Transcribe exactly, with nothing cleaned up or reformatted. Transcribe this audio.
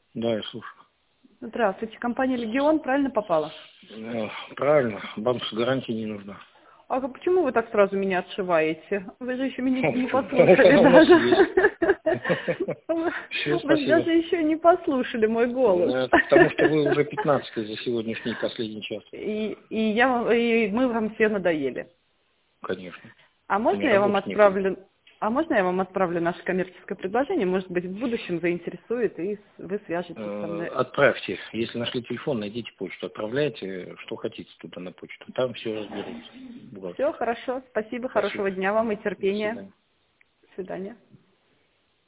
Да, я слушаю. Здравствуйте, компания «Легион», правильно попала? Э, Правильно, банковская гарантия не нужна. А почему вы так сразу меня отшиваете? Вы же еще меня не Потому что послушали она у нас есть. даже. Все, Вы же спасибо. даже еще не послушали мой голос. Э, Потому что вы уже пятнадцатый за сегодняшний последний час. И, и, я, вам- и мы вам все надоели. Конечно. А Они можно я вам работать некуда. отправлю, а можно я вам отправлю наше коммерческое предложение? Может быть, в будущем заинтересует, и с- вы свяжетесь со Э, мной. Отправьте. Если нашли телефон, найдите почту. Отправляйте, что хотите туда на почту. Там все разберутся. Все, Бухгалтер. хорошо. Спасибо, Спасибо. хорошего дня вам и До терпения. свидания. До свидания.